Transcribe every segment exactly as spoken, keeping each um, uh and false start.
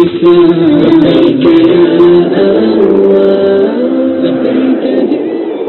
الإسلام. لبيك يا الله، لبيك.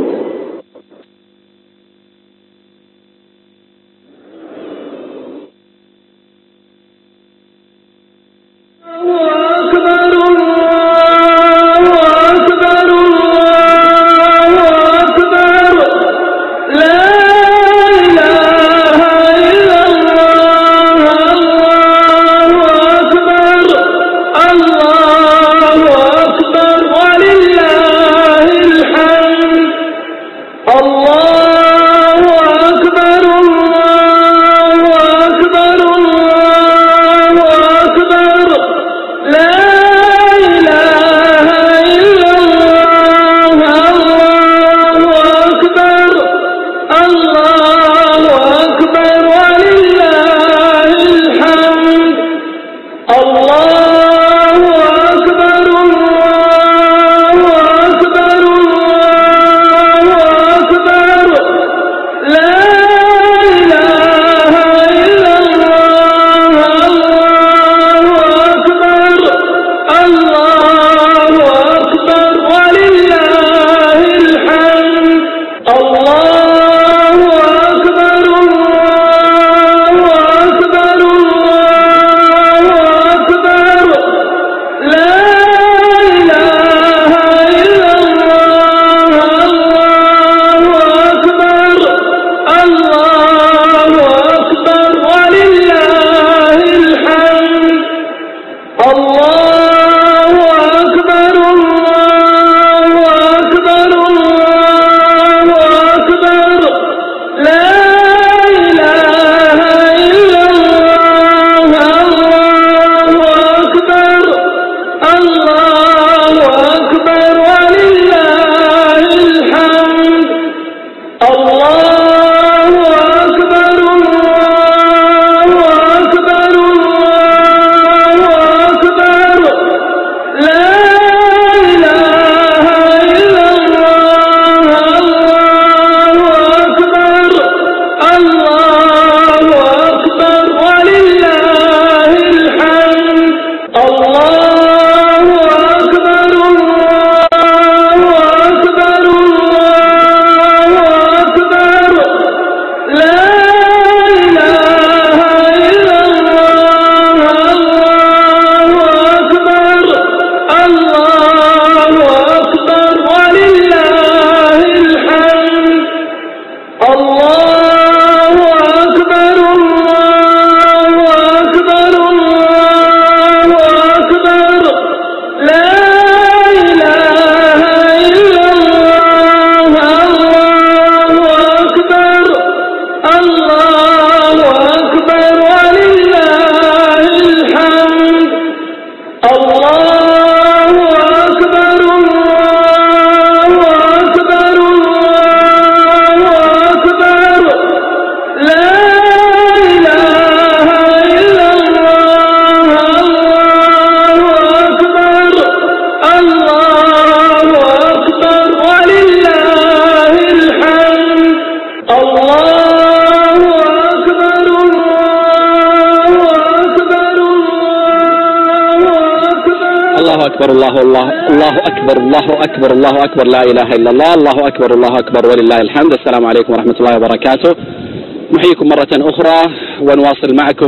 الله أكبر الله الله الله أكبر الله أكبر الله أكبر لا إله إلا الله الله أكبر الله أكبر ولله الحمد. السلام عليكم ورحمة الله وبركاته. نحييكم مرة أخرى ونواصل معكم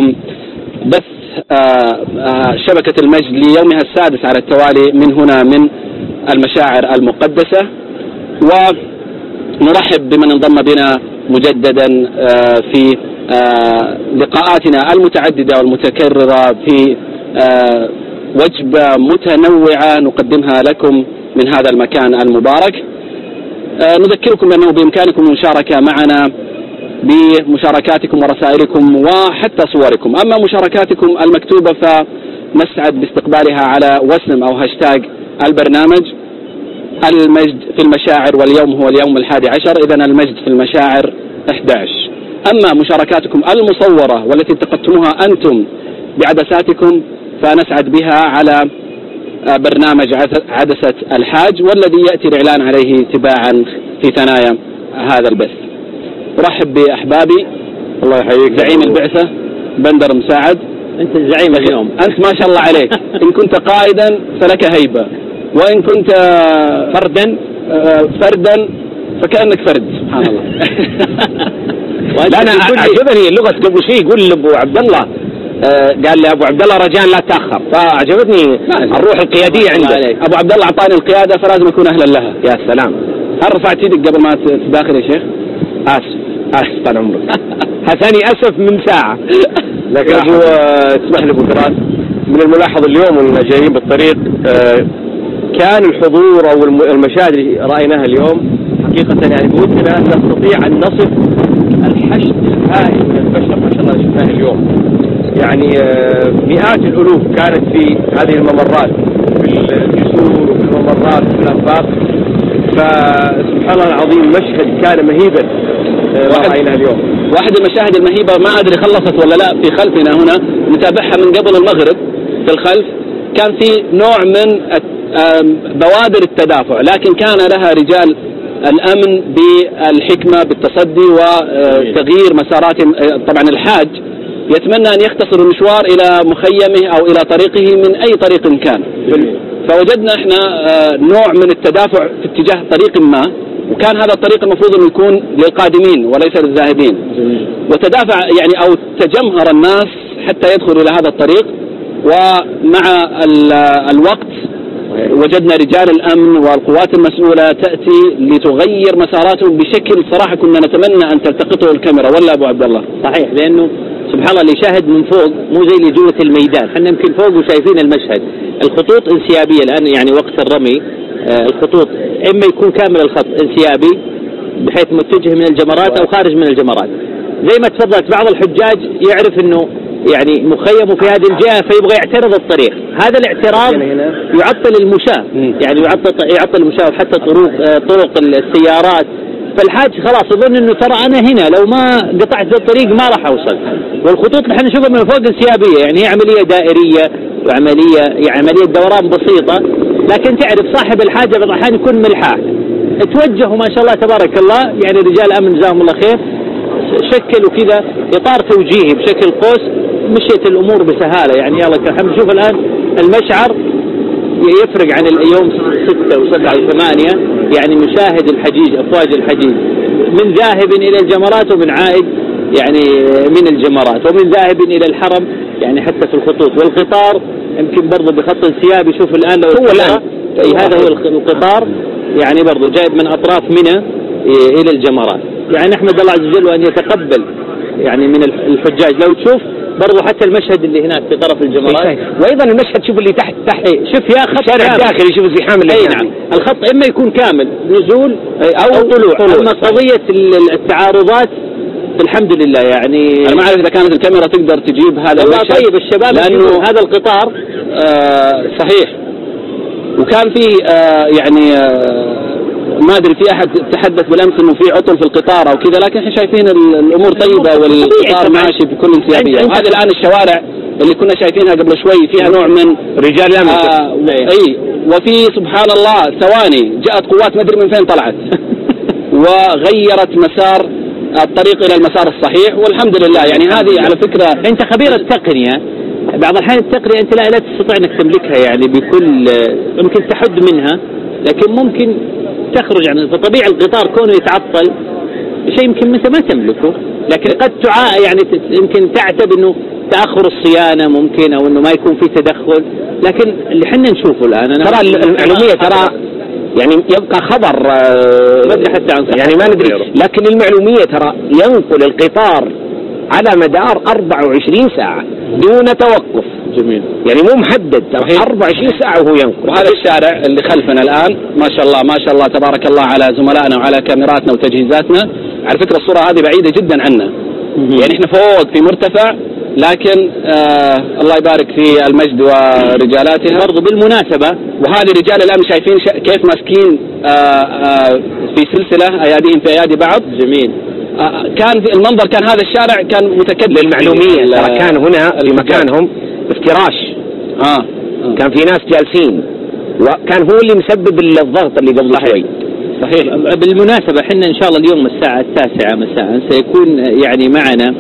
بث شبكة المجد ليومها السادس على التوالي من هنا من المشاعر المقدسة، ونرحب بمن انضم بنا مجددا في لقاءاتنا المتعددة والمتكررة في وجبة متنوعة نقدمها لكم من هذا المكان المبارك. نذكركم بأنه بإمكانكم المشاركة معنا بمشاركاتكم ورسائلكم وحتى صوركم. أما مشاركاتكم المكتوبة فنسعد باستقبالها على وسم أو هاشتاج البرنامج المجد في المشاعر، واليوم هو اليوم الحادي عشر، إذن المجد في المشاعر أحد عشر. أما مشاركاتكم المصورة والتي التقطتموها أنتم بعدساتكم فنسعد بها على برنامج عدسة الحاج، والذي يأتي الإعلان عليه تباعا في ثنايا هذا البث. أرحب بأحبابي. الله يحييك. زعيم البعثة بندر مساعد. أنت الزعيم اليوم. أنت ما شاء الله عليك، إن كنت قائدا فلك هيبة، وإن كنت فردا فردا فكأنك فرد. سبحان الله. لا أنا عجبني اللغة قبل شيء يقول لأبو عبد الله، آه قال لي أبو عبد الله رجاء لا تأخر، فعجبتني الروح القيادية عنده. أبو عبد الله أعطاني القيادة فلازم أكون أهلا لها. يا سلام. هل رفعت يدك قبل ما تداخل يا شيخ؟ آسف آسف طال عمرك. هثاني أسف من ساعة. لكن أبو اسمح لي أبو فراس، من الملاحظ اليوم وإننا جايين بالطريق آه كان الحضور أو المشاهد اللي رأيناها اليوم حقيقة يعني بودنا نستطيع أن نصف الحشد الهائل من البشر ما شاء الله شفناه اليوم. يعني مئات الألوف كانت في هذه الممرات، في الجسور وفي الممرات وفي الأنفاق، فسبحان الله العظيم مشهد كان مهيبا ما رأيناه اليوم. واحد المشاهد المهيبة ما أدري خلصت ولا لا في خلفنا هنا، نتابعها من قبل المغرب في الخلف، كان في نوع من بوادر التدافع، لكن كان لها رجال الأمن بالحكمة بالتصدي وتغيير مسارات. طبعا الحاج يتمنى أن يختصر المشوار إلى مخيمه أو إلى طريقه من أي طريق كان، فوجدنا إحنا نوع من التدافع في اتجاه طريق ما، وكان هذا الطريق المفروض أن يكون للقادمين وليس للذاهبين، وتدافع يعني أو تجمهر الناس حتى يدخلوا إلى هذا الطريق. ومع الوقت وجدنا رجال الأمن والقوات المسؤولة تأتي لتغير مساراتهم بشكل صراحة كنا نتمنى أن تلتقطه الكاميرا، ولا أبو عبد الله؟ صحيح، لأنه سبحان الله اللي يشاهد من فوق مو زي اللي جوة الميدان. احنا يمكن فوق وشايفين المشهد، الخطوط انسيابية الآن يعني وقت الرمي آه الخطوط إما يكون كامل الخط انسيابي بحيث متجه من الجمرات أو خارج من الجمرات. زي ما تفضلت بعض الحجاج يعرف أنه يعني مخيم في هذه الجهة فيبغى يعترض الطريق، هذا الاعتراض يعطل المشاة، يعني يعطل يعطل المشاة وحتى طرق طرق السيارات. فالحاج خلاص يظن انه ترى انا هنا لو ما قطعت الطريق ما راح اوصل. والخطوط اللي احنا نشوفها من فوق انسيابية، يعني هي عملية دائرية وعملية يعني عملية دوران بسيطة، لكن تعرف صاحب الحاجة بعض الأحيان يكون ملحاح، توجهوا ما شاء الله تبارك الله، يعني رجال امن جزاهم الله خير شكلوا كذا اطار توجيهي بشكل قوس، مشيت الامور بسهاله. يعني يلا الحمد. شوف الان المشعر يفرق عن اليوم ستة وسبعة وثمانية، يعني نشاهد الحجيج افواج الحجيج من ذاهب الى الجمرات ومن عائد يعني من الجمرات ومن ذاهب الى الحرم، يعني حتى في الخطوط. والقطار يمكن برضه بخط انسيابي، شوف الان لو هو الان هذا هو القطار يعني برضه جايب من اطراف منى الى الجمرات. يعني نحمد الله عز وجل وأن يتقبل يعني من الحجاج. لو تشوف برضو حتى المشهد اللي هناك في طرف الجمرات، وأيضا المشهد شوف اللي تحت تحت شوف يا خط الشارع الداخلي، شوف الزحام اللي هنا. نعم الخط إما يكون كامل نزول أو, أو طلوع, طلوع. أما قضية التعارضات الحمد لله يعني أنا ما أعرف إذا كانت الكاميرا تقدر تجيب هذا المشهد. طيب الشباب لأنه هذا القطار آه صحيح، وكان في آه يعني آه ما أدري في أحد تحدث بالأمس إنه في عطل في القطار أو كذا، لكن إحنا شايفين الأمور طيبة والقطار ماشي بكل انسيابية. وهذه الآن الشوارع اللي كنا شايفينها قبل شوي فيها نوع من رجال الأمن آه أي، وفي سبحان الله ثواني جاءت قوات ما أدري من فين طلعت وغيرت مسار الطريق إلى المسار الصحيح، والحمد لله. يعني هذه على فكرة أنت خبير التقنية، بعض الأحيان التقنية أنت لا لا تستطيع أنك تملكها يعني بكل، ممكن تحد منها لكن ممكن تخرج عن طبيعة القطار كونه يتعطل شيء يمكن انت ما تملكه، لكن قد تعا يعني يمكن تعتب انه تاخر الصيانه ممكن او انه ما يكون في تدخل، لكن اللي احنا نشوفه الان انا ترى المعلوميه ترى يعني يبقى خبر ما ادري حتى عن يعني ما ندري، لكن المعلوميه ترى ينقل القطار على مدار أربعة وعشرين ساعة دون توقف. جميل، يعني مو محدد، أربعة وعشرين ساعة وهو ينقل. وهذا الشارع اللي خلفنا الآن ما شاء الله ما شاء الله تبارك الله على زملائنا وعلى كاميراتنا وتجهيزاتنا. على فكرة الصورة هذه بعيدة جدا عنا، يعني احنا فوق في مرتفع، لكن آه الله يبارك في المجد ورجالاتها. برضو بالمناسبة وهذه رجال الأمن شايفين كيف ماسكين آه آه في سلسلة أياديهم في أيادي بعض. جميل. آه كان في المنظر، كان هذا الشارع كان متكدس للمعلومية، ترى كان هنا في مكانهم افتراش. آه. آه. كان في ناس جالسين وكان هو اللي مسبب الضغط اللي قبل شوي. صحيح. بالمناسبة حنا إن شاء الله اليوم الساعة التاسعة مساء سيكون يعني معنا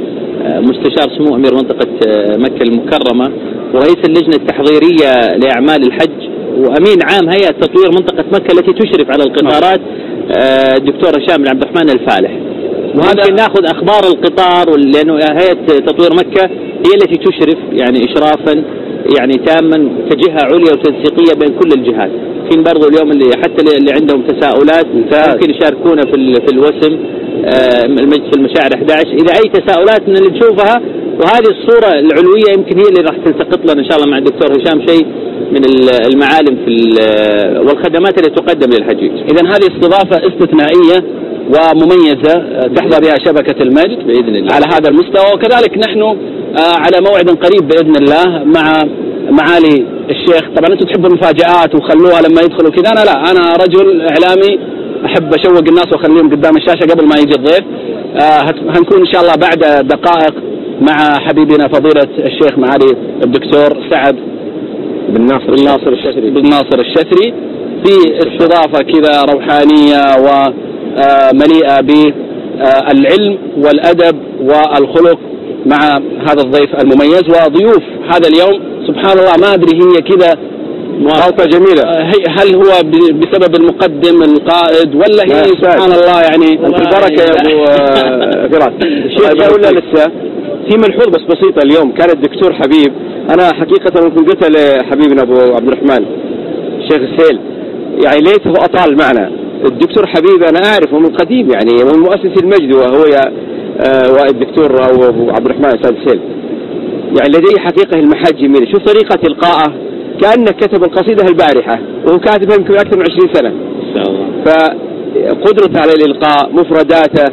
مستشار سمو أمير منطقة مكة المكرمة ورئيس اللجنة التحضيرية لأعمال الحج وأمين عام هيئة تطوير منطقة مكة التي تشرف على القطارات الدكتور هشام بن عبد الرحمن الفالح. وممكن ناخذ أخبار القطار لأنه هيئة تطوير مكة هي التي تشرف يعني إشرافا يعني تاما كجهة عليا وتنسيقية بين كل الجهات. في برضو اليوم اللي حتى اللي عندهم تساؤلات ممكن يشاركونا في في الوسم المجلس المشاعر أحد عشر إذا أي تساؤلات من اللي نشوفها. وهذه الصورة العلوية يمكن هي اللي راح تلتقط لنا إن شاء الله مع الدكتور هشام شيء من المعالم في والخدمات اللي تقدم للحجيج. إذا هذه استضافة استثنائية ومميزة تحظى بها شبكة المجد بإذن الله على هذا المستوى. وكذلك نحن على موعد قريب بإذن الله مع معالي الشيخ. طبعا أنتم تحبوا المفاجآت وخلوها لما يدخلوا كذا، أنا لا، أنا رجل إعلامي أحب أشوق الناس وأخليهم قدام الشاشة قبل ما يجي الضيف. هنكون إن شاء الله بعد دقائق مع حبيبنا فضيلة الشيخ معالي الدكتور سعد بن ناصر الناصر الشثري بن ناصر الشثري في استضافة كذا روحانية ومليئة بالعلم والأدب والخلق مع هذا الضيف المميز. وضيوف هذا اليوم سبحان الله ما أدري هي كذا خلطة جميلة، هل هو بسبب المقدم القائد ولا هي سبحان الله يعني البركة يا أبو فراس. الشيخ ولا لسه في ملحوظ بس بسيطة. اليوم كان الدكتور حبيب، أنا حقيقة ممكن قلت لحبيبنا أبو عبد الرحمن الشيخ السيل يعني ليته أطال معنا. الدكتور حبيب أنا أعرفه من قديم يعني من مؤسس المجد وهو والدكتور أبو عبد الرحمن أستاذ السيل يعني لديه حقيقة المحاج جميلة. شوف طريقة إلقائه كأنه كتب القصيدة البارحة وهو كاتبها يمكن أكثر من عشرين سنة. فقدرته على الإلقاء، مفرداته،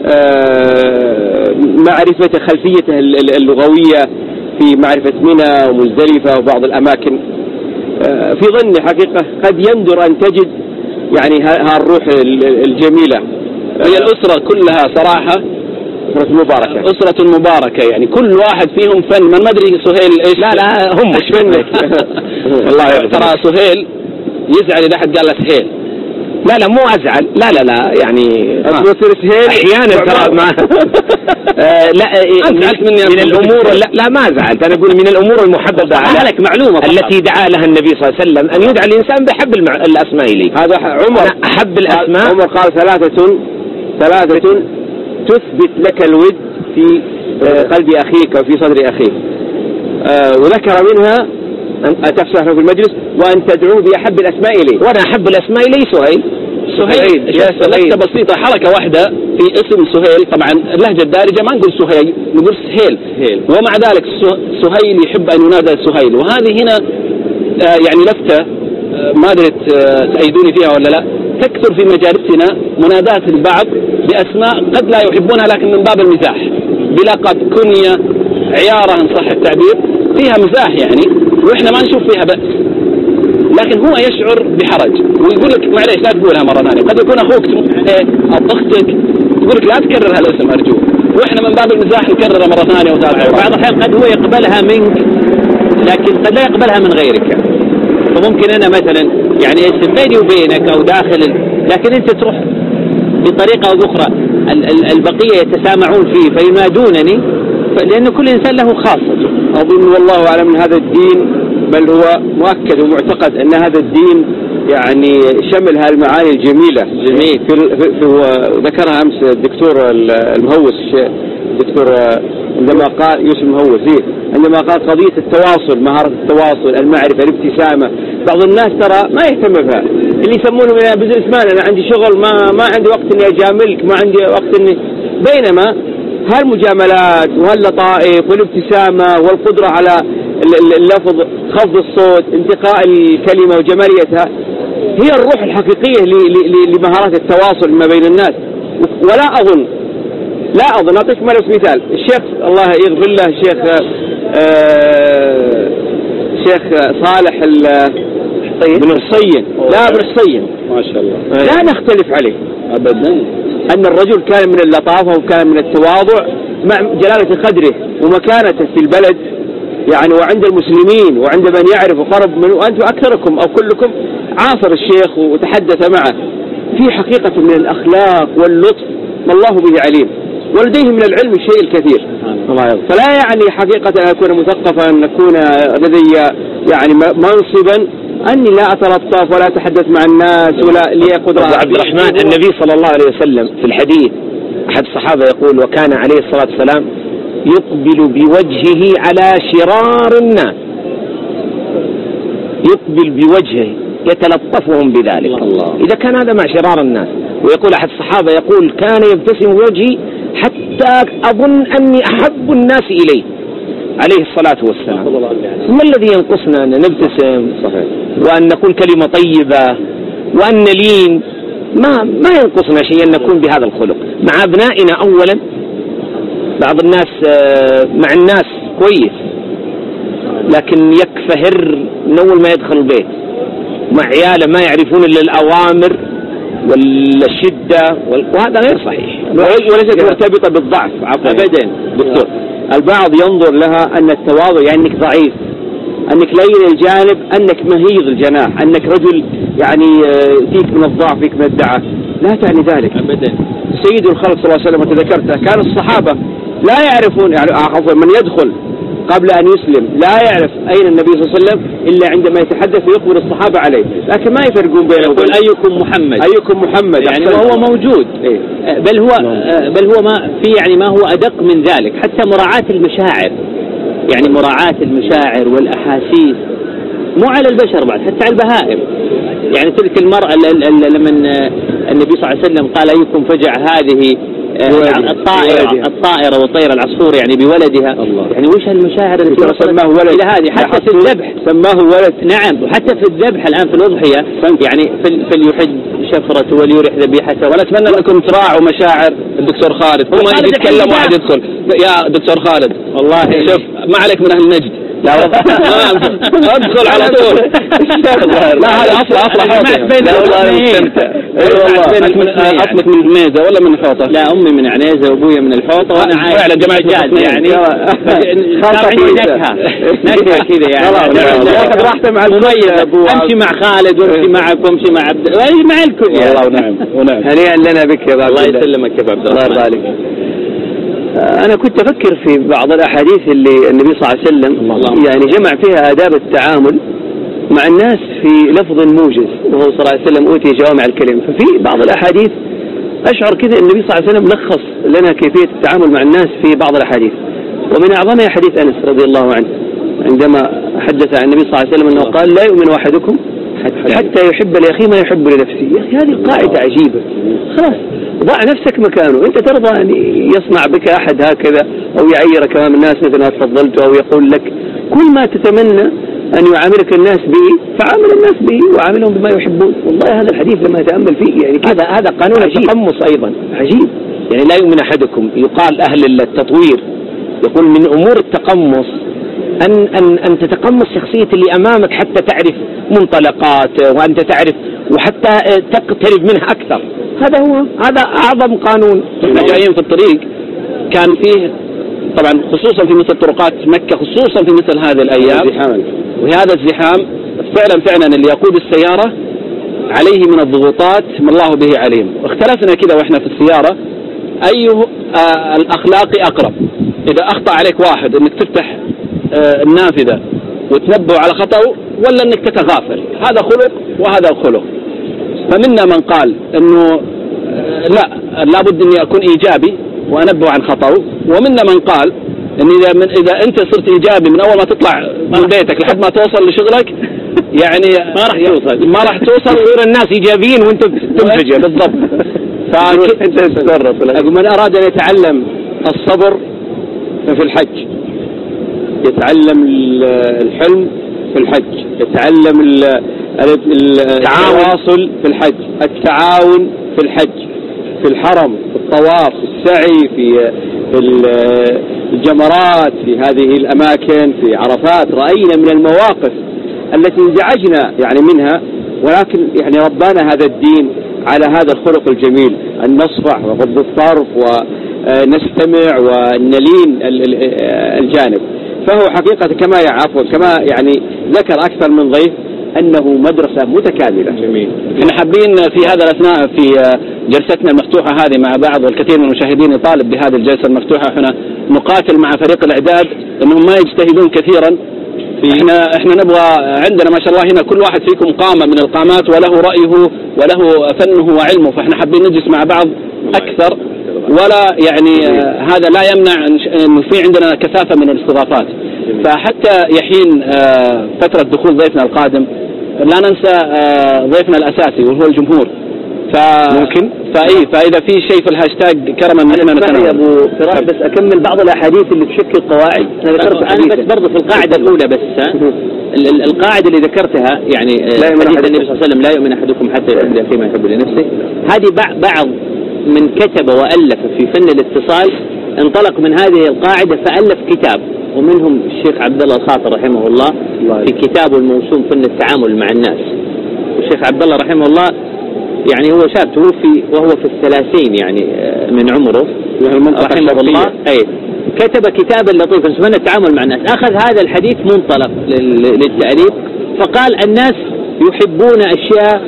معرفة خلفيته اللغوية في معرفة منى ومزدلفة وبعض الأماكن. في ظني حقيقة قد يندر أن تجد يعني ها الروح الجميلة. هي الأسرة كلها صراحة أسرة مباركة، أسرة مباركة يعني كل واحد فيهم فن. من ما أدري سهيل إيش، لا لا هم مش منك والله ترى سهيل يزعل إذا حد قال له سهيل. لا لا مو أزعل، لا لا لا يعني أصير سهيل أحيانا ترى ما لا أزعلت مني من الأمور. لا لا ما زعلت، أنا أقول من الأمور المحببة لك معلومة التي دعا لها النبي صلى الله عليه وسلم أن يدعى الإنسان بحب الأسماء إليه. هذا عمر أحب الأسماء. عمر قال ثلاثة ثلاثة تثبت لك الود في قلب أخيك وفي صدر أخيك، وذكر منها أن تفسح في المجلس وأن تدعوه بأحب الأسماء إليه. وأنا أحب الأسماء إليه سهيل. سهيل لفتة بسيطة، حركة واحدة في اسم سهيل. طبعا اللهجة الدارجة ما نقول سهيل، نقول سهيل. ومع ذلك سهيل يحب أن ينادى سهيل. وهذه هنا يعني لفتة ما أدري تأيدوني فيها ولا لا، تكثر في مجالسنا منادات البعض بأسماء قد لا يحبونها لكن من باب المزاح، بلقب، كنية، عيارة إن صح التعبير، فيها مزاح يعني وإحنا ما نشوف فيها بأس، لكن هو يشعر بحرج ويقول لك معليش لا تقولها مرة ثانية. قد يكون أخوك أو أختك تقول لك لا تكرر هالاسم أرجوك، وإحنا من باب المزاح نكررها مرة ثانية وثالثة. بعض الأحيان قد هو يقبلها منك لكن قد لا يقبلها من غيرك. فممكن أنا مثلا يعني اسم بيني وبينك أو داخل، لكن أنت تروح بطريقة أو أخرى البقية يتسامعون فيه فينادونني، لأن كل إنسان له خاصته. أظن والله أعلم من هذا الدين، بل هو مؤكد ومعتقد أن هذا الدين يعني شمل هالمعاني الجميلة. جميل. في, في, في ذكرها أمس الدكتور المهوس الدكتور عندما قال يوسف المهوس عندما قال قضية التواصل، مهارة التواصل، المعرفة، الابتسامة. بعض الناس ترى ما يهتم بها، اللي يسمونه يا بزنس مان أنا عندي شغل ما ما عندي وقت إني أجاملك، ما عندي وقت إني. بينما هالمجاملات وهاللطائف والابتسامة والقدرة على اللفظ، خفض الصوت، انتقاء الكلمة وجماليتها هي الروح الحقيقية لمهارات التواصل ما بين الناس. ولا أظن لا أظن أعطيك مثال الشيخ الله يغفر له الشيخ آه شيخ صالح بن حسين، لا بن حسين ما شاء الله لا نختلف عليه أبدا، أن الرجل كان من اللطافة وكان من التواضع مع جلالة قدره ومكانته في البلد يعني وعند المسلمين وعند من يعرف وقرب من، وأنتم أكثركم أو كلكم عاصر الشيخ وتحدث معه. في حقيقة من الأخلاق واللطف ما الله به عليم، ولديه من العلم الشيء الكثير. فلا يعني حقيقة أن أكون مثقفا، أن أكون لدي يعني منصبا أني لا أتلطف ولا أتحدث مع الناس ولا لي قدرة. عبد الرحمن، النبي صلى الله عليه وسلم في الحديث أحد الصحابة يقول: وكان عليه الصلاة والسلام يقبل بوجهه على شرار الناس، يقبل بوجهه يتلطفهم بذلك. الله. إذا كان هذا مع شرار الناس. ويقول أحد الصحابة يقول: كان يبتسم بوجهي حتى أظن أني أحب الناس إليه عليه الصلاة والسلام. ما الذي ينقصنا أن نبتسم صحيح. وأن نقول كلمة طيبة وأن نلين؟ ما ما ينقصنا شيء أن نكون بهذا الخلق مع أبنائنا. أولا بعض الناس مع الناس كويس لكن يكفهر من أول ما يدخل البيت، مع عياله ما يعرفون إلا الأوامر والشدة، وهذا غير صحيح وليست مرتبطة بالضعف أبدا. دكتور، البعض ينظر لها أن التواضع يعني أنك ضعيف، أنك لين الجانب، أنك مهيض الجناح، أنك رجل يعني فيك من الضعف، فيك من الدعة. لا تعني ذلك أبدا. سيد الخلق صلى الله عليه وسلم وتذكرته كان الصحابة لا يعرفون، يعني عفوا من يدخل قبل أن يسلم لا يعرف أين النبي صلى الله عليه وسلم إلا عندما يتحدث ويخبر الصحابة عليه، لكن ما يفرقون بينه وبين أيكم محمد أيكم محمد يعني وهو موجود. إيه؟ بل هو بل هو ما في يعني ما هو أدق من ذلك، حتى مراعاة المشاعر، يعني مراعاة المشاعر والأحاسيس مو على البشر بعد، حتى على البهائم. يعني تلك المرأة لما النبي صلى الله عليه وسلم قال: أيكم فجع هذه الطائرة الطائرة والطير العصفور يعني بولدها. الله. يعني وش هالمشاعر التي سماه ولد إلى هذه؟ حتى في الذبح سماه ولد. نعم، وحتى في الذبح الآن في الأضحية يعني فليحد شفرته وليرح ذبيحته. ولا أتمنى أنكم تراعوا مشاعر الدكتور خالد. هم يتكلم واحد يدخل. يا دكتور خالد والله شوف ما عليك من أهل نجد. لا ادخل على طول. لا هذا اصلا اصلا حوطه. لا والله مستمتع. اصلك من الميزه ولا من الحوطه؟ لا امي من عنيزه وابويا من الحوطه وانا عايش فعلا جماعه يعني نكهه نكهه كذا يعني. ياخذ راحته مع المميز ابوه. امشي مع خالد وامشي معك وامشي مع عبد مع الكل. والله ونعم ونعم. هنيئا لنا بك يا الله يسلمك يا عبد الله. الله يبارك. أنا كنت أفكر في بعض الأحاديث اللي النبي صلى الله عليه وسلم يعني جمع فيها آداب التعامل مع الناس في لفظ موجز، وهو صلى الله عليه وسلم أوتي جوامع الكلم. ففي بعض الأحاديث أشعر كذا النبي صلى الله عليه وسلم لخص لنا كيفية التعامل مع الناس في بعض الأحاديث، ومن أعظمها حديث أنس رضي الله عنه عندما حدث عن النبي صلى الله عليه وسلم أنه قال: لا يؤمن أحدكم حتى يحب لأخيه ما يحب لنفسه. يا أخي هذه قاعدة عجيبة. خلاص ضع نفسك مكانه. أنت ترضى أن يصنع بك أحد هكذا أو يعيرك أمام الناس مثل ما تفضلت، أو يقول لك كل ما تتمنى أن يعاملك الناس به فعامل الناس به وعاملهم بما يحبون. والله هذا الحديث لما أتأمل فيه يعني هذا هذا قانون التقمص أيضا عجيب. يعني لا يؤمن أحدكم، يقال أهل التطوير يقول من أمور التقمص أن أن أن تتقمص شخصية اللي أمامك حتى تعرف منطلقات وأنت تعرف وحتى تقترب منها أكثر. هذا هو هذا أعظم قانون. احنا جايين في الطريق كان فيه طبعا خصوصا في مثل طرقات مكة، خصوصا في مثل هذه الأيام وهذا الزحام فعلا فعلا اللي يقود السيارة عليه من الضغوطات ما الله به عليم. واختلفنا كده وإحنا في السيارة أيه آه الأخلاق أقرب، إذا أخطأ عليك واحد إنك تفتح آه النافذة وتنبه على خطأه ولا إنك تتغافل. هذا خلق وهذا خلق. فمنا من قال إنه آه لا لابد إني أكون إيجابي وأنبه عن خطأه، ومنا من قال إن إذا من إذا أنت صرت إيجابي من أول ما تطلع من بيتك لحد ما توصل لشغلك يعني ما راح توصل ما راح توصل ويصير الناس إيجابيين وأنت تنفجر. بالضبط. فأنت تتصرف. من أراد أن يتعلم الصبر ففي الحج، يتعلم الحلم في الحج، يتعلم التواصل في الحج، التعاون في الحج، في الحرم، في الطواف، في السعي، في الجمرات، في هذه الأماكن، في عرفات. رأينا من المواقف التي انزعجنا يعني منها، ولكن يعني ربنا هذا الدين على هذا الخلق الجميل، أن نصفح وغض الطرف ونستمع ونلين الجانب. فهو حقيقة كما يعفو كما يعني ذكر أكثر من ضيف أنه مدرسة متكاملة. جميل. احنا حابين في هذا الأثناء في جلستنا المفتوحة هذه مع بعض، والكثير من المشاهدين يطالب بهذه الجلسة المفتوحة، احنا نقاتل مع فريق الإعداد أنهم ما يجتهدون كثيرا. احنا احنا نبغى عندنا ما شاء الله هنا كل واحد فيكم قامة من القامات وله رأيه وله فنه وعلمه، فاحنا حابين نجلس مع بعض أكثر، ولا يعني آه هذا لا يمنع أن في عندنا كثافة من الاستضافات. فحتى يحين آه فترة دخول ضيفنا القادم لا ننسى آه ضيفنا الأساسي وهو الجمهور. ف... ممكن فأي فإذا في شيء في الهاشتاج كرما مننا نتناول. يا أبو فراس بس أكمل بعض الأحاديث اللي تشكل قواعد. أنا ذكرت أنا بس برضه في القاعدة الأولى بس القاعدة اللي ذكرتها يعني حديث النبي صلى الله عليه وسلم لا يؤمن أحدكم حتى يحب فيما يحب لنفسه. هذه بعض من كتب وألف في فن الاتصال انطلق من هذه القاعدة فألف كتاب، ومنهم الشيخ عبد الله الخاطر رحمه الله في كتابه الموسوم فن التعامل مع الناس. والشيخ عبد الله رحمه الله يعني هو شاب توفي وهو في الثلاثين يعني من عمره رحمه الله، أي كتب كتابا لطيفا اسمه التعامل مع الناس. أخذ هذا الحديث منطلق للتأليف فقال الناس يحبون أشياء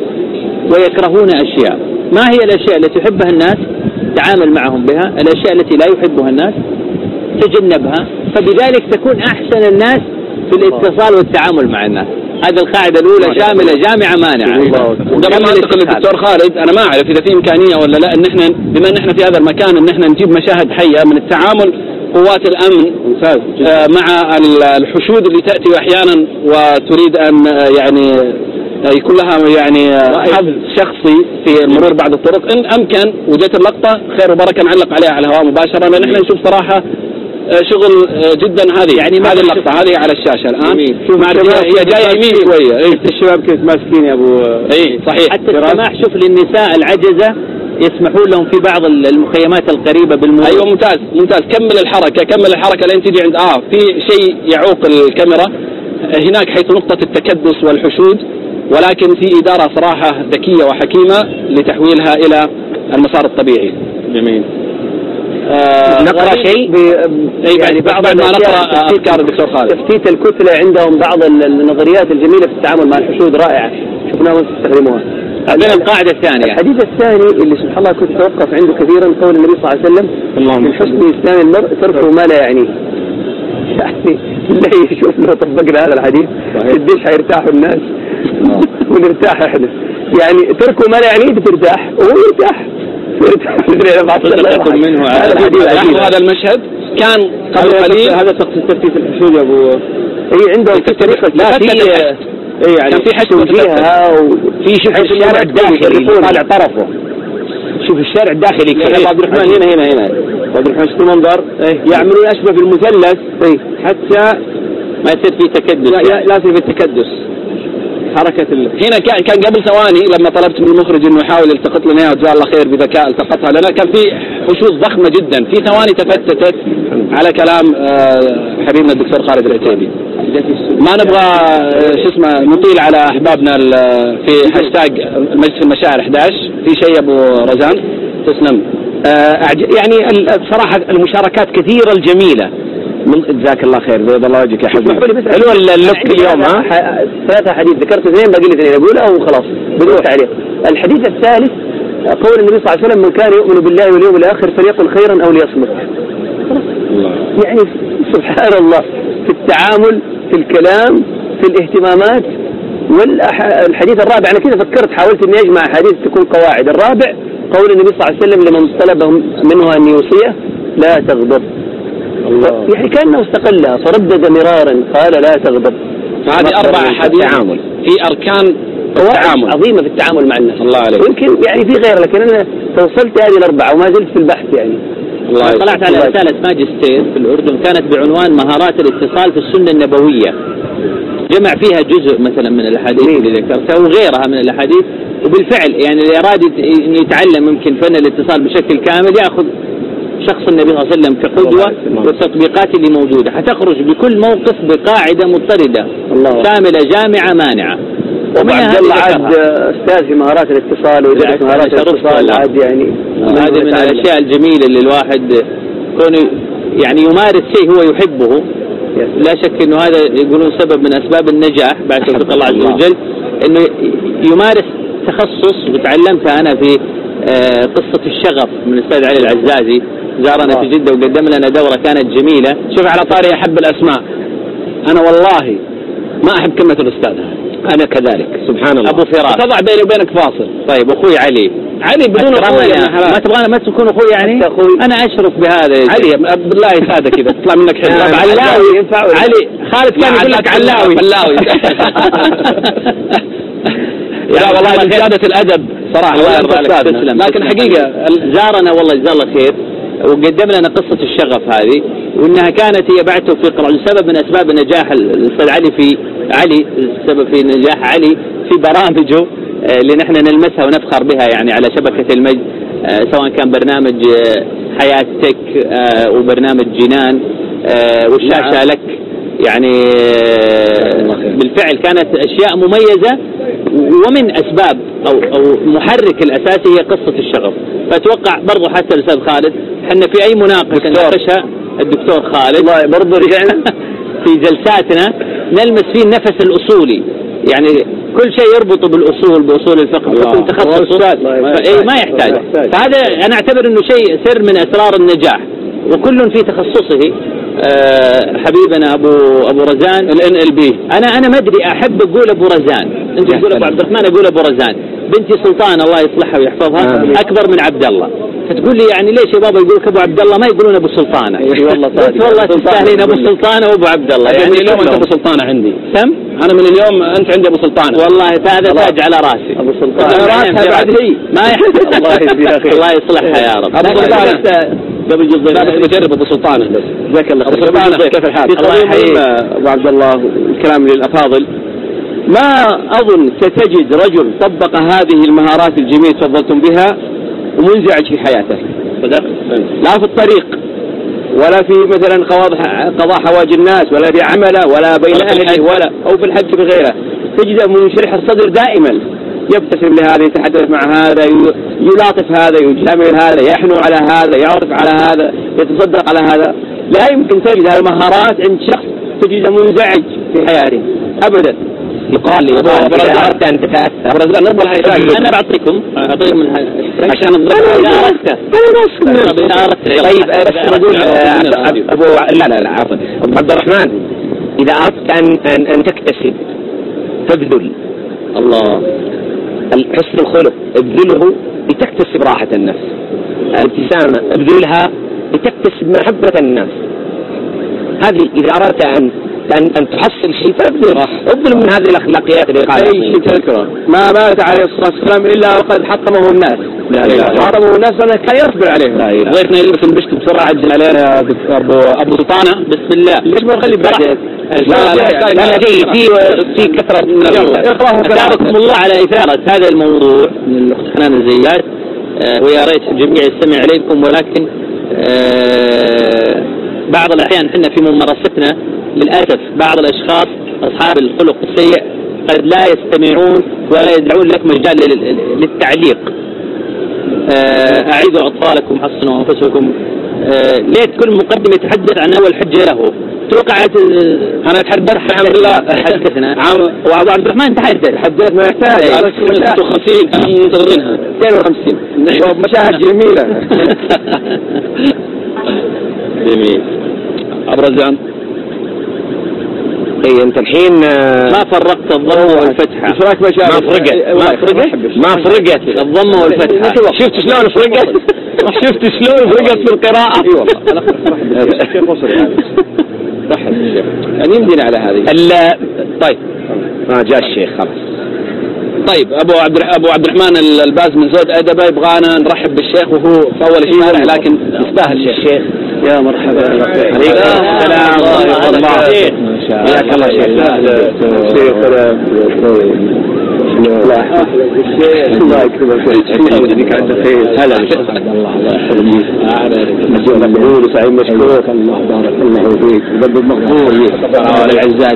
ويكرهون أشياء، ما هي الأشياء التي يحبها الناس تعامل معهم بها، الأشياء التي لا يحبها الناس تجنبها، فبذلك تكون أحسن الناس في الاتصال والتعامل مع الناس. هذه القاعدة الأولى شاملة جامعة مانعة. وقبل ما أنتقل للدكتور خالد أنا ما أعرف إذا في إمكانية ولا لا إن إحنا بما إن إحنا في هذا المكان إن إحنا نجيب مشاهد حية من التعامل قوات الأمن آه مع الحشود اللي تأتي أحيانا وتريد أن يعني يكون لها يعني حظ شخصي في المرور بعد الطرق. إن أمكن وجدت اللقطة خير وبركة نعلق عليها على الهواء مباشرة، لأن إحنا نشوف صراحة شغل جدا. هذه يعني هذه اللقطة هذه على الشاشة الآن شوف هي جاية يمين شوية. إيه الشباب كنت ماسكين يا أبو. إيه صحيح. حتى السماح شوف للنساء العجزة يسمحون لهم في بعض المخيمات القريبة بالمرور. أيوة ممتاز ممتاز. كمل الحركة كمل الحركة لين تيجي عند آه في شيء يعوق الكاميرا هناك حيث نقطة التكدس والحشود، ولكن في إدارة صراحة ذكية وحكيمة لتحويلها إلى المسار الطبيعي. جميل. آه نقرأ شيء يعني بعض ما نقرأ أفكار الدكتور خالد. تفتيت الكتلة عندهم بعض النظريات الجميلة في التعامل مع الحشود رائعة شفناها وتستخدموها. عندنا القاعدة الثانية الحديث الثاني اللي سبحان الله كنت أتوقف عنده كثيرا قول النبي صلى الله عليه وسلم من حسن إسلام المرء تركه ما لا يعنيه. يعني بالله يشوف لو طبقنا هذا الحديث قديش حيرتاحوا الناس ونرتاح احنا. يعني تركه ما لا يعنيه بترتاح وهو يرتاح. منه هذا المشهد كان قبل قليل. هذا تقصد تفتيت الحشود يا ابو. اي عندهم في طريقه لا في اي يعني في حشو فيها وفي شوف الشارع الداخلي طالع طرفه. شوف الشارع الداخلي يا عبد الرحمن هنا هنا هنا عبد الرحمن شو المنظر يعملون اشبه بالمثلث حتى ما يصير في تكدس. لا لا يصير في التكدس. حركة ال... هنا كان كان قبل ثواني لما طلبت من المخرج انه يحاول يلتقط لنا اياها جزاه الله خير بذكاء التقطها لنا، كان في حشود ضخمه جدا في ثواني تفتتت على كلام آه حبيبنا الدكتور خالد العتيبي. ما نبغى شو اسمه نطيل على احبابنا في هاشتاج المجلس المشاعر أحد عشر. في شيء ابو رزان تسلم. آه يعني الصراحه المشاركات كثيره الجميله من جزاك الله خير بيض الله وجهك يا حبيبي. حلو اللوك اليوم. ها ثلاثة حديث ذكرت اثنين باقي لي اثنين اقولها وخلاص بدون تعليق. الحديث الثالث قول النبي صلى الله عليه وسلم من كان يؤمن بالله واليوم الاخر فليقل خيرا او ليصمت. يعني سبحان الله في التعامل في الكلام في الاهتمامات. والحديث الرابع انا كذا فكرت حاولت اني اجمع احاديث تكون قواعد. الرابع قول النبي صلى الله عليه وسلم لمن طلب منه ان يوصيه لا تغضب. الله. يعني كأنه استقلها فردد مرارا قال لا تغضب. هذه أربع أحاديث تعامل في أركان التعامل عظيمة في التعامل مع الناس. الله عليك. يمكن يعني في غير لكن أنا توصلت هذه الأربعة وما زلت في البحث يعني. الله طلعت على رسالة ماجستير في الأردن كانت بعنوان مهارات الاتصال في السنة النبوية، جمع فيها جزء مثلا من الأحاديث اللي ذكرتها وغيرها من الأحاديث. وبالفعل يعني اللي أراد يتعلم ممكن فن الاتصال بشكل كامل يأخذ شخص النبي صلى الله عليه وسلم كقدوة والتطبيقات اللي موجودة حتخرج بكل موقف بقاعدة مضطردة شاملة جامعة مانعة. ومع عبد الله عاد أستاذ في مهارات الاتصال ودرس مهارات الاتصال عاد يعني هذه من الأشياء الجميلة اللي الواحد كونه يعني يمارس شيء هو يحبه لا شك أنه هذا يقولون سبب من أسباب النجاح بعد توفيق الله عز وجل، أنه يمارس تخصص وتعلمتها أنا في قصة الشغف من الأستاذ علي العزازي، زارنا في جدة وقدم لنا دورة كانت جميلة. شوف على طاري أحب الأسماء، أنا والله ما أحب كلمة الأستاذ، أنا كذلك سبحان الله. أبو فراس تضع بيني وبينك فاصل. طيب أخوي علي، علي بدون أخوي ما تبغانا ما تكون أخوي يعني؟ أنا أشرف بهذا علي بالله يساعدك كذا تطلع منك حلو. علاوي ينفع علي. خالد كان يقول لك علاوي علاوي لا والله من زيادة الأدب صراحة الله يرضى عليك، لكن حقيقة زارنا والله جزاه الله خير وقدم لنا قصة الشغف هذه، وإنها كانت هي بعد توفيق الله سبب من أسباب نجاح الأستاذ علي في علي السبب في نجاح علي في برامجه اللي نحن نلمسها ونفخر بها يعني على شبكة المجد، سواء كان برنامج حياتك وبرنامج جنان والشاشة لك، يعني بالفعل كانت أشياء مميزة، ومن أسباب أو أو محرك الأساسي هي قصة الشغف. فأتوقع برضو حتى الأستاذ خالد حنا في أي مناقشة نناقشها الدكتور خالد والله برضو رجعنا في جلساتنا نلمس فيه النفس الأصولي، يعني كل شيء يربطه بالأصول بأصول الفقه بحكم تخصصه إيه ما يحتاج. فهذا أنا أعتبر إنه شيء سر من أسرار النجاح، وكل في تخصصه. أه حبيبنا أبو أبو رزان ال إن إل بي، أنا أنا ما أدري أحب أقول أبو رزان، أنت تقول أبو عبد الرحمن أقول أبو رزان. بنتي سلطان الله يصلحها ويحفظها آه. أكبر من عبد الله، فتقول لي يعني ليش يا بابا يقولك أبو عبد الله ما يقولون أبو سلطانة؟ اي والله صادق والله تستاهلين أبو سلطانة وأبو عبد الله. يعني من اليوم أنت أبو سلطانة عندي. سم؟ أنا من اليوم أنت عندي أبو سلطانة. والله هذا تاج على راسي. أبو سلطانة راسها بعد هي ما يحتاج. الله يجزيها خير. الله يصلحها يا رب. أبو سلطانة قبل جزء لا بس بجرب أبو سلطانة بس. جزاك الله خير. أبو سلطانة كيف الحال؟ الله يحييك أبو عبد الله. الكلام للأفاضل، ما أظن ستجد رجل طبق هذه المهارات الجميلة تفضلتم بها ومنزعج في حياته، لا في الطريق ولا في مثلا قضاء حوائج الناس ولا في عمله ولا بين أهله ولا أو في الحج بغيره، تجد منشرح الصدر دائما، يبتسم لهذا، يتحدث مع هذا، يلاطف هذا، يجامل هذا، يحنو على هذا، يعرف على هذا، يتصدق على هذا. لا يمكن تجد هذه المهارات عند شخص تجد منزعج في حياته أبدا. يقال لي أردت أن تتأثر أنا بعطيكم أعطيكم من عشان أضرب طيب بس نقول أبو لا لا لا عفوا أبو عبد الرحمن، إذا أردت أن أن أن تكتسب فابذل الله حسن الخلق، ابذله لتكتسب راحة النفس، الابتسامة ابذلها لتكتسب محبة الناس. هذه إذا أردت أن أن أن تحصل شيء فابذل ابذل من هذه الأخلاقيات اللي قالها. أي شيء تذكره ما مات عليه الصلاة والسلام إلا وقد حطمه الناس. لا لا حطمه الناس أنا كان يصبر عليهم. ضيفنا يلبس البشت بسرعة عجل علينا يا دكتور أبو أبو سلطانة. بسم الله. ليش ما نخلي بعد؟ لا لا لا في في كثرة من أثابكم الله على إثارة هذا الموضوع من الأخت حنان الزيات، ويا ريت الجميع يستمع إليكم، ولكن بعض الأحيان حنا في ممارستنا للأسف بعض الأشخاص أصحاب الخلق السيء قد لا يستمعون ولا يدعون لك مجال للتعليق. أعيدوا أطفالكم، حصنوا أنفسكم. ليت كل مقدم يتحدث عن أول حجة له. توقعت أنا أتحدث الحمد لله حدثنا وأبو عبد الرحمن تحدث حدث ما يحتاج على ستة وخمسين كانوا منتظرينها اثنين وخمسين مشاهد جميلة. جميل أبو رزان. اي انت الحين ما فرقت الضمه والفتحه. ايش رايك مشاهد؟ ما فرقت ما فرقت ما فرقت الضمه والفتحه. شفت شلون فرقت؟ شفت شلون فرقت في القراءه؟ اي والله الشيخ وصل يعني رحب الشيخ يعني يمدينا على هذه. طيب ما جاء الشيخ خلاص. طيب ابو عبد ابو عبد الرحمن الباز من زود ادبه يبغانا نرحب بالشيخ وهو في اول الشارع لكن يستاهل الشيخ. يا مرحبا عليكم السلام ورحمه الله. حياك الله شيخ. الله يكرمك يديك عند خير. هلا الله يحفظك. مسؤول مقبول وسعيد مشكور. الله بارك الله فيك. رب المقبول العزاز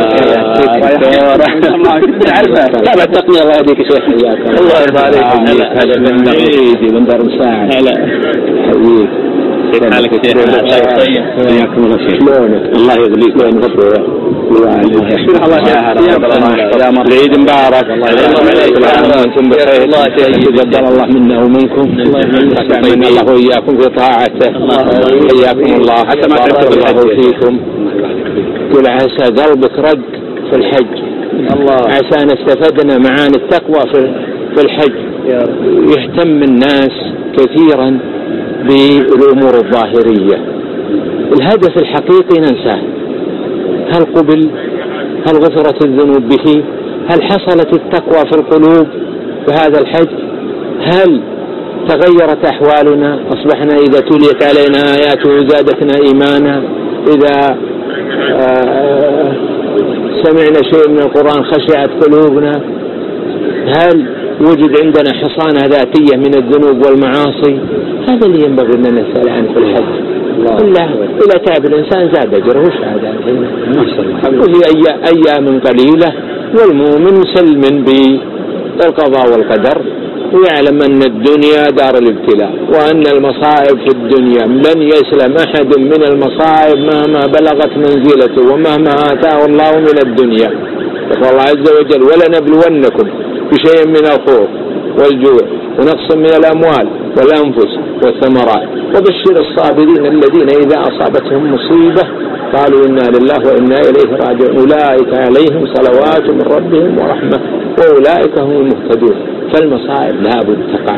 تابع التقنية. الله يهديك يا شيخ. الله يرضى عليك. هذا من بعيد من دار مساعد. هلا حبيبي كيف حالك شيخ؟ حياكم الله شيخ. الله يغليك العيد مبارك. وانتم بخير. تقبل الله منا ومنكم. من الله وإياكم في طاعته. حياكم الله. بارك الله فيكم. كل عسى قلبك رق في الحج. الله عسى استفدنا معاني التقوى في في الحج. يهتم الناس كثيرا بالأمور الظاهرية. الهدف الحقيقي ننساه. هل قبل؟ هل غفرت الذنوب به؟ هل حصلت التقوى في القلوب بهذا الحج؟ هل تغيرت أحوالنا؟ أصبحنا إذا تليت علينا آياته زادتنا إيمانا، إذا آه سمعنا شيء من القرآن خشعت قلوبنا. هل وجد عندنا حصانة ذاتية من الذنوب والمعاصي؟ هذا اللي ينبغي أن نسأل عنه في الحج. إلا إذا تاب الإنسان زاد أجره. وش هذا؟ وهي أيام قليلة، والمؤمن مسلم بالقضاء والقدر، ويعلم أن الدنيا دار الابتلاء، وأن المصائب في الدنيا لن يسلم أحد من المصائب مهما بلغت منزلته ومهما آتاه الله من الدنيا. يقول الله عز وجل: ولنبلونكم بشيء من الخوف والجوع ونقص من الأموال والأنفس والثمرات وبشر الصابرين الذين إذا أصابتهم مصيبة قالوا إنا لله وإنا إليه راجعون أولئك عليهم صلوات من ربهم ورحمة وأولئك هم المهتدون. فالمصائب لا بد تقع،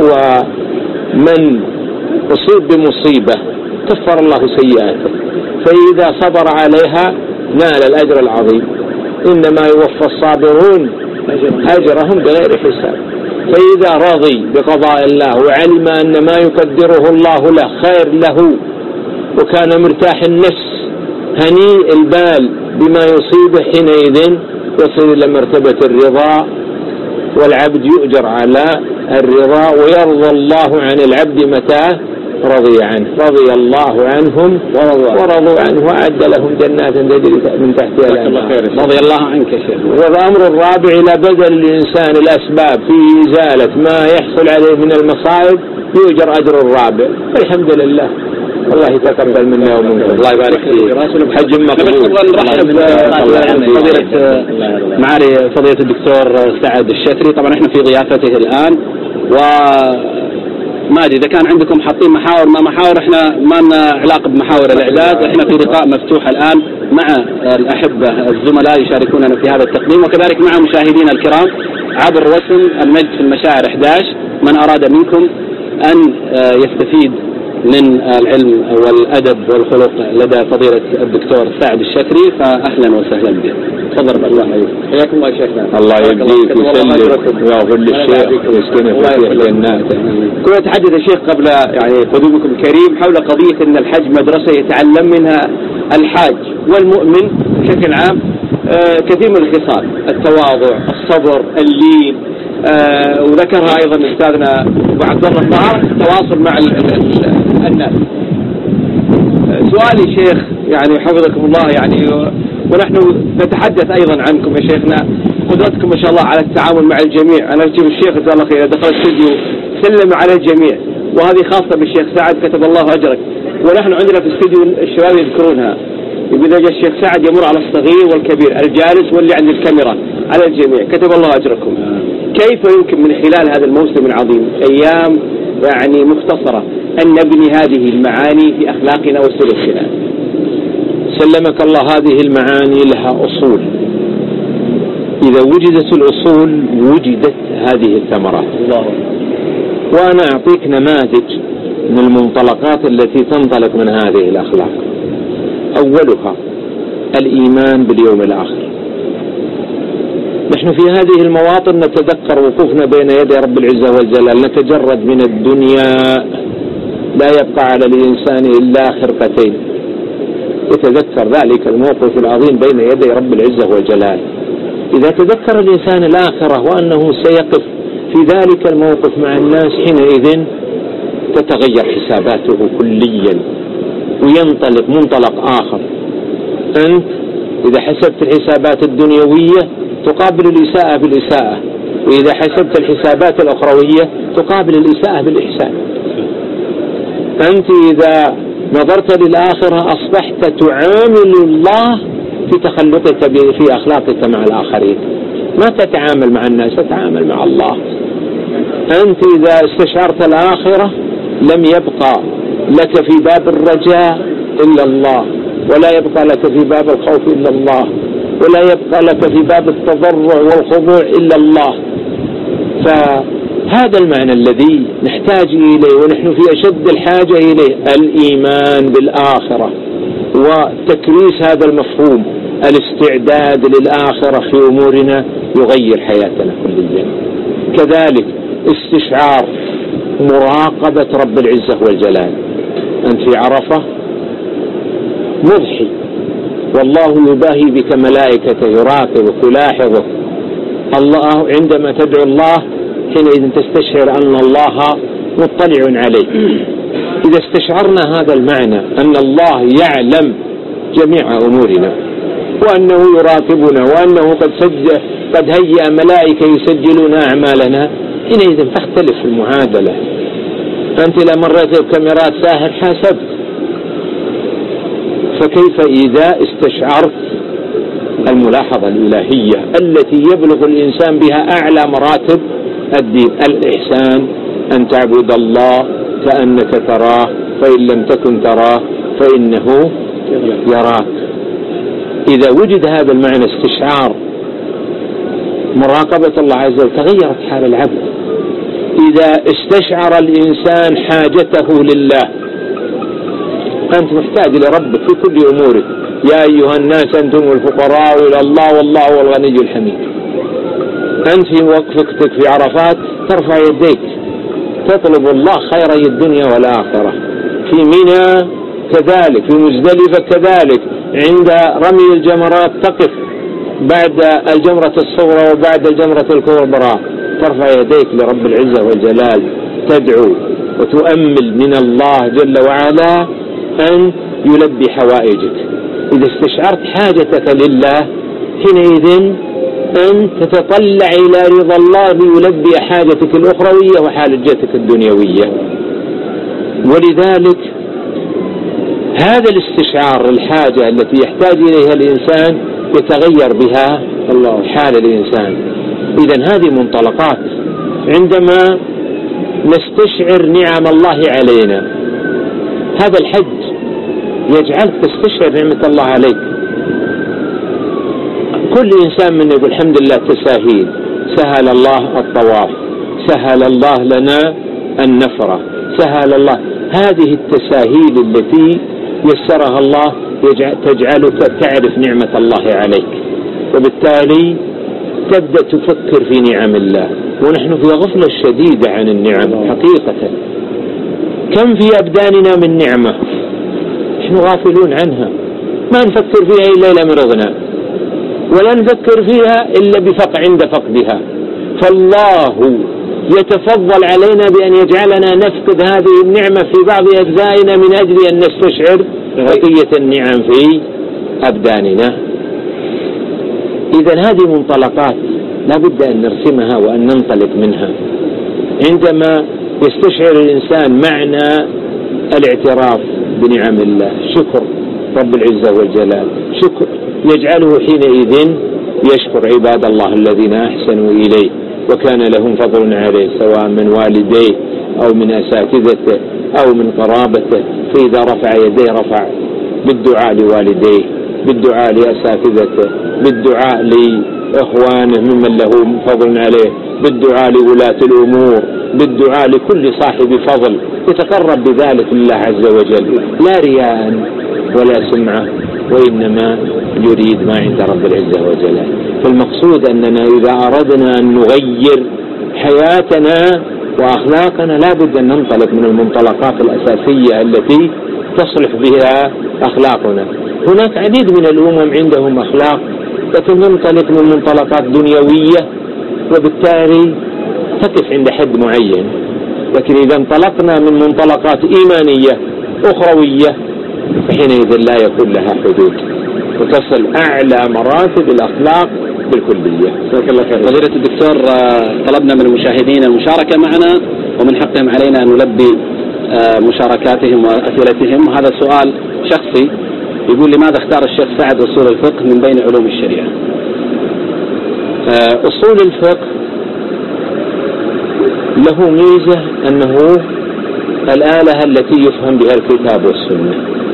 ومن أصيب بمصيبة كفر الله سيئاته، فإذا صبر عليها نال الأجر العظيم. إنما يوفى الصابرون أجرهم بغير حساب. فإذا رضي بقضاء الله وعلم أن ما يقدره الله له خير له، وكان مرتاح النفس هنيء البال بما يصيبه، حينئذ يصل إلى مرتبة الرضا، والعبد يؤجر على الرضا، ويرضى الله عن العبد متى رضي عنه. رضي الله عنهم ورضوا عنه وأعد لهم جنات تجري من تحتها الأنهار. رضي الله عنك يا شيخ. والأمر الرابع إلى بذل الإنسان الأسباب في إزالة ما يحصل عليه من المصائب يؤجر أجر الرابع. الحمد لله. الله يتقبل منا ومنكم. الله يبارك فيك. حج مقبول. فضيلة معالي فضيلة الدكتور سعد الشتري، طبعا احنا في ضيافته الآن، و ما أدري إذا كان عندكم حاطين محاور ما محاور، إحنا ما لنا علاقة بمحاور الإعداد، إحنا في لقاء مفتوح الآن مع الأحبة الزملاء يشاركوننا في هذا التقديم، وكذلك مع مشاهدينا الكرام عبر رسم المجد في المشاعر أحد عشر. من أراد منكم أن يستفيد من العلم والأدب والخلق لدى فضيلة الدكتور سعد الشتري فأهلا وسهلا به. تفضل الله عليك. حياكم الله شيخنا. الله يبديك ويسلم ويغفر للشيخ ويسكنه في جناته. كنا نتحدث يا شيخ قبل يعني قدومكم الكريم حول قضية أن الحج مدرسة يتعلم منها الحاج والمؤمن بشكل عام آه كثير من الخصال، التواضع، الصبر، اللين، آه وذكرها أيضا أستاذنا أبو عبد الله الطاهر التواصل مع الناس. سؤالي شيخ يعني حفظكم الله، يعني ونحن نتحدث أيضا عنكم يا شيخنا، قدرتكم ما شاء الله على التعامل مع الجميع. أنا أجيب الشيخ جزاه الله خير دخل الاستديو سلم على الجميع، وهذه خاصة بالشيخ سعد كتب الله أجرك. ونحن عندنا في الاستديو الشباب يذكرونها، يقول إذا جاء الشيخ سعد يمر على الصغير والكبير الجالس واللي عند الكاميرا على الجميع، كتب الله أجركم. كيف يمكن من خلال هذا الموسم العظيم أيام يعني مختصرة أن نبني هذه المعاني في أخلاقنا وسلوكنا؟ سلمك الله. هذه المعاني لها أصول، إذا وجدت الأصول وجدت هذه الثمرات. الله. وأنا أعطيك نماذج من المنطلقات التي تنطلق من هذه الأخلاق. أولها الإيمان باليوم الآخر. نحن في هذه المواطن نتذكر وقوفنا بين يدي رب العزة والجلال، نتجرد من الدنيا، لا يبقى على الإنسان إلا خرقتين. يتذكر ذلك الموقف العظيم بين يدي رب العزة والجلال. إذا تذكر الإنسان الآخرة وأنه سيقف في ذلك الموقف مع الناس، حينئذ تتغير حساباته كليا وينطلق منطلق آخر. أنت إذا حسبت الحسابات الدنيوية تقابل الإساءة بالإساءة، وإذا حسبت الحسابات الأخروية تقابل الإساءة بالإحسان. أنت إذا نظرت للآخرة أصبحت تعامل الله في تخلقك في أخلاقك مع الآخرين، ما تتعامل مع الناس، تتعامل مع الله. أنت إذا استشعرت الآخرة لم يبقى لك في باب الرجاء إلا الله، ولا يبقى لك في باب الخوف إلا الله، ولا يبقى لك في باب التضرع والخضوع إلا الله. فهذا المعنى الذي نحتاج إليه ونحن في أشد الحاجة إليه، الإيمان بالآخرة وتكريس هذا المفهوم، الاستعداد للآخرة في أمورنا يغير حياتنا كليا. كذلك استشعار مراقبة رب العزة والجلال. أنت في عرفة مضحي والله يباهي بك ملائكته يراقبك يلاحظك. الله عندما تدعو الله حينئذ تستشعر أن الله مطلع عليك. إذا استشعرنا هذا المعنى أن الله يعلم جميع أمورنا وأنه يراقبنا وأنه قد سجل قد هيأ ملائكة يسجلون أعمالنا، حينئذ تختلف المعادلة. أنت إذا مريت بكاميرات ساهر حاسبت، فكيف إذا استشعرت الملاحظة الإلهية التي يبلغ الإنسان بها أعلى مراتب الدين؟ الإحسان أن تعبد الله كأنك تراه فإن لم تكن تراه فإنه يراك. إذا وجد هذا المعنى استشعار مراقبة الله عز وجل تغيرت حال العبد. إذا استشعر الإنسان حاجته لله، أنت محتاج لربك في كل أمورك. يا أيها الناس أنتم الفقراء إلى الله والله هو الغني الحميد. أنت في وقفتك في عرفات ترفع يديك تطلب الله خيري الدنيا والآخرة. في منى كذلك، في مزدلفة كذلك، عند رمي الجمرات تقف بعد الجمرة الصغرى وبعد الجمرة الكبرى ترفع يديك لرب العزة والجلال تدعو وتؤمل من الله جل وعلا أن يلبي حوائجك. إذا استشعرت حاجتك لله حينئذ أن تتطلع إلى رضا الله ليلبي حاجتك الأخروية وحاجتك الدنيوية. ولذلك هذا الاستشعار الحاجة التي يحتاج إليها الإنسان يتغير بها الله حال الإنسان. إذن هذه منطلقات عندما نستشعر نعم الله علينا. هذا الحج يجعلك تستشعر نعمة الله عليك. كل إنسان منا يقول الحمد لله تساهيل، سهل الله الطواف، سهل الله لنا النفرة، سهل الله. هذه التساهيل التي يسرها الله تجعلك تعرف نعمة الله عليك، وبالتالي تبدأ تفكر في نعم الله. ونحن في غفلة شديدة عن النعم حقيقة. كم في أبداننا من نعمة نحن غافلون عنها، ما نفكر فيها إلا إلى مرضنا، ولا نفكر فيها إلا بفق عند فقدها. فالله يتفضل علينا بأن يجعلنا نفقد هذه النعمة في بعض أجزائنا من أجل أن نستشعر بقية النعم في أبداننا. إذن هذه منطلقات لا بد أن نرسمها وأن ننطلق منها. عندما يستشعر الإنسان معنى الاعتراف بنعم الله، شكر رب العزة والجلال، شكر يجعله حينئذ يشكر عباد الله الذين أحسنوا إليه وكان لهم فضل عليه، سواء من والديه أو من أساتذته أو من قرابته. فإذا رفع يديه رفع بالدعاء لوالديه، بالدعاء لأساتذته، بالدعاء لإخوانه ممن له فضل عليه، بالدعاء لولاة الأمور، بالدعاء لكل صاحب فضل، يتقرب بذلك لله عز وجل لا رياء ولا سمعة، وإنما يريد ما عند رب العزة وجلاله. فالمقصود أننا إذا أردنا أن نغير حياتنا وأخلاقنا لا بد أن ننطلق من المنطلقات الأساسية التي تصلح بها أخلاقنا. هناك عديد من الأمم عندهم أخلاق لكن ننطلق من منطلقات دنيوية وبالتالي تقف عند حد معين. لكن إذا انطلقنا من منطلقات إيمانية أخروية فحينئذ لا يكون لها حدود وتصل أعلى مراتب الأخلاق بالكلية. فضيلة الدكتور، طلبنا من المشاهدين المشاركة معنا ومن حقهم علينا أن نلبي مشاركاتهم وأسئلتهم. وهذا سؤال شخصي يقول: لماذا اختار الشيخ سعد أصول الفقه من بين علوم الشريعة؟ أصول الفقه له ميزة أنه الآلة التي يفهم بها الكتاب والسنة،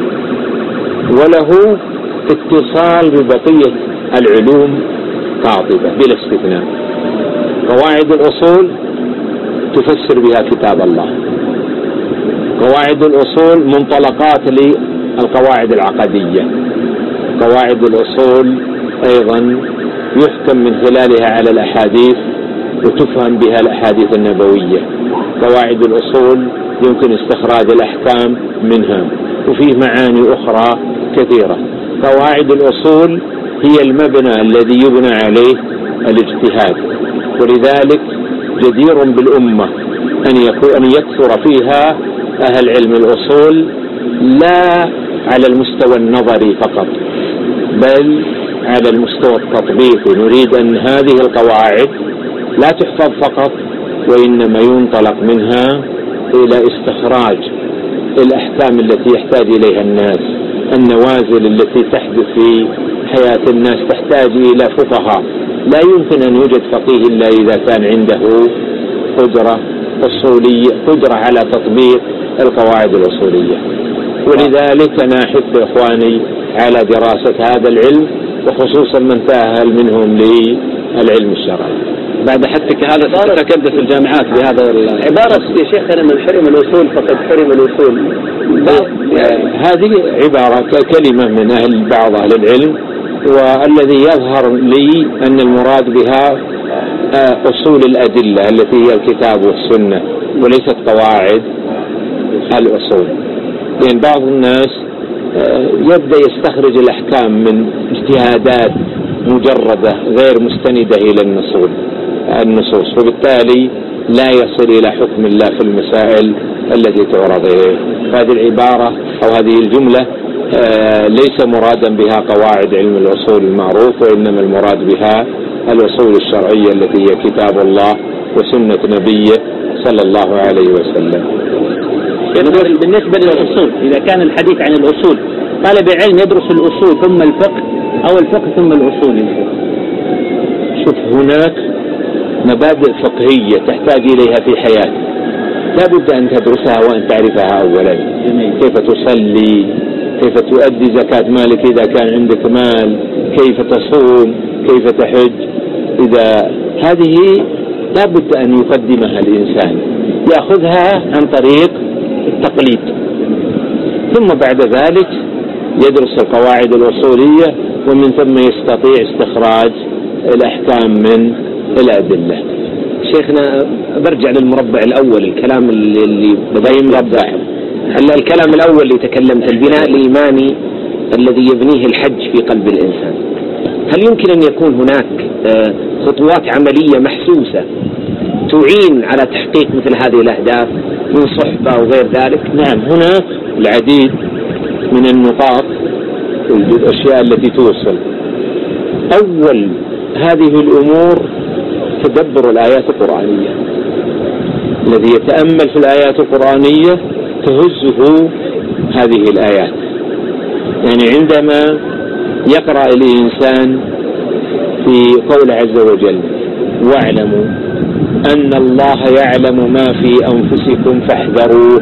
وله اتصال ببقية العلوم قاطبة بلا استثناء. قواعد الأصول تفسر بها كتاب الله، قواعد الأصول منطلقات للقواعد العقدية، قواعد الأصول أيضا يحكم من خلالها على الأحاديث وتفهم بها الأحاديث النبوية. قواعد الأصول يمكن استخراج الأحكام منها، وفيه معاني أخرى كثيرة. قواعد الأصول هي المبنى الذي يبنى عليه الاجتهاد، ولذلك جدير بالأمة أن يكون أن يكثر فيها أهل علم الأصول، لا على المستوى النظري فقط بل على المستوى التطبيقي. نريد أن هذه القواعد لا تحفظ فقط، وإنما ينطلق منها إلى استخراج الأحكام التي يحتاج إليها الناس، النوازل التي تحدث في حياة الناس تحتاج إلى فقهاء. لا يمكن أن يوجد فقيه إلا إذا كان عنده قدرة أصولية، قدرة على تطبيق القواعد الأصولية. ولذلك أنا أحث إخواني على دراسة هذا العلم، وخصوصا من تأهل منهم للعلم الشرعي. بعد حثك هذا تكدس الجامعات بهذا عبارة يا شيخنا: من حرم الأصول فقد حرم الأصول. هذه عبارة كلمة من أهل بعض أهل العلم، والذي يظهر لي أن المراد بها أصول الأدلة التي هي الكتاب والسنة وليست قواعد الأصول. لأن بعض الناس يبدأ يستخرج الأحكام من اجتهادات مجردة غير مستندة إلى النصوص النصوص وبالتالي لا يصل إلى حكم الله في المسائل التي تعرض إليه. هذه العبارة أو هذه الجملة ليس مرادا بها قواعد علم الأصول المعروف، وإنما المراد بها الأصول الشرعية التي هي كتاب الله وسنة نبيه صلى الله عليه وسلم. بالنسبة للأصول، إذا كان الحديث عن الأصول، طالب علم يدرس الأصول ثم الفقه أو الفقه ثم الأصول. شوف، هناك مبادئ فقهية تحتاج إليها في حياتك، لا بد أن تدرسها وأن تعرفها أولا. كيف تصلي، كيف تؤدي زكاة مالك إذا كان عندك مال، كيف تصوم، كيف تحج. إذا هذه لا بد أن يقدمها الإنسان، يأخذها عن طريق التقليد، ثم بعد ذلك يدرس القواعد الأصولية، ومن ثم يستطيع استخراج الأحكام من الأدلة. شيخنا برجع للمربع الأول، الكلام اللي بدأي مربع الكلام الأول اللي تكلمت، البناء الإيماني الذي يبنيه الحج في قلب الإنسان. هل يمكن أن يكون هناك خطوات عملية محسوسة تعين على تحقيق مثل هذه الأهداف من صحبة وغير ذلك؟ نعم، هناك العديد من النقاط الأشياء التي توصل. أول هذه الأمور تدبر الآيات القرآنية. الذي يتأمل في الآيات القرآنية تهزه هذه الآيات. يعني عندما يقرأ الإنسان في قول عز وجل: واعلموا أن الله يعلم ما في أنفسكم فاحذروه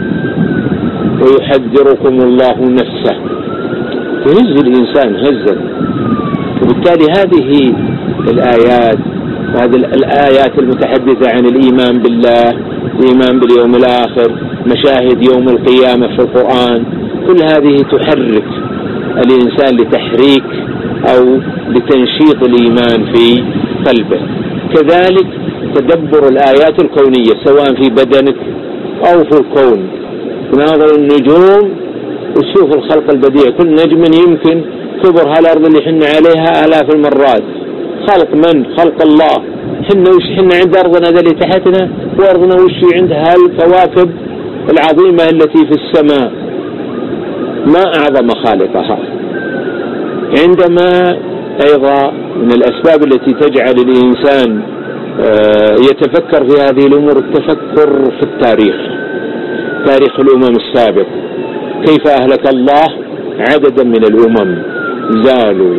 ويحذركم الله نفسه، يهز الإنسان هزا. وبالتالي هذه الآيات وهذه الآيات المتحدثة عن الإيمان بالله، الإيمان باليوم الآخر، مشاهد يوم القيامة في القرآن، كل هذه تحرك الإنسان لتحريك أو لتنشيط الإيمان في قلبه. كذلك تدبر الآيات الكونية سواء في بدنك أو في الكون، ناظر النجوم وتشوف الخلق البديع. كل نجم يمكن كبر هالأرض اللي حنا عليها آلاف المرات. خلق من؟ خلق الله. حنا وش حنا عند أرضنا ذا اللي تحتنا، وأرضنا وش عندها الكواكب العظيمة التي في السماء، ما أعظم خالقها. عندما أيضا من الأسباب التي تجعل الإنسان يتفكر في هذه الأمور التفكر في التاريخ. تاريخ الأمم السابق، كيف أهلك الله عددا من الأمم زالوا.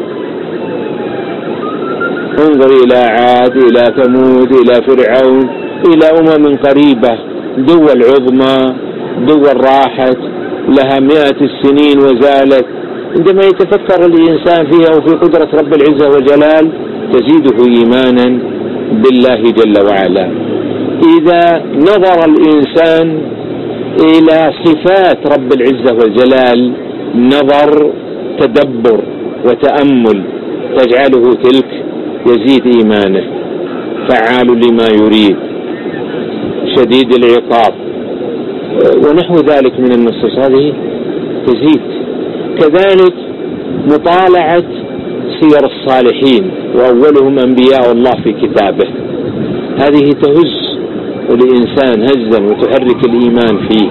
انظر إلى عاد، إلى ثمود، إلى فرعون، إلى أمم قريبة، دول عظمى، دول راحت لها مئة السنين وزالت. عندما يتفكر الإنسان فيها وفي قدرة رب العزة والجلال تزيده إيمانا بالله جل وعلا. إذا نظر الإنسان إلى صفات رب العزة والجلال نظر تدبر وتأمل تجعله تلك يزيد إيمانه. فعال لما يريد، شديد العقاب ونحو ذلك من النصوص، هذه تزيد. كذلك مطالعة سير الصالحين وأولهم أنبياء الله في كتابه، هذه تهز الإنسان هزا وتحرك الإيمان فيه.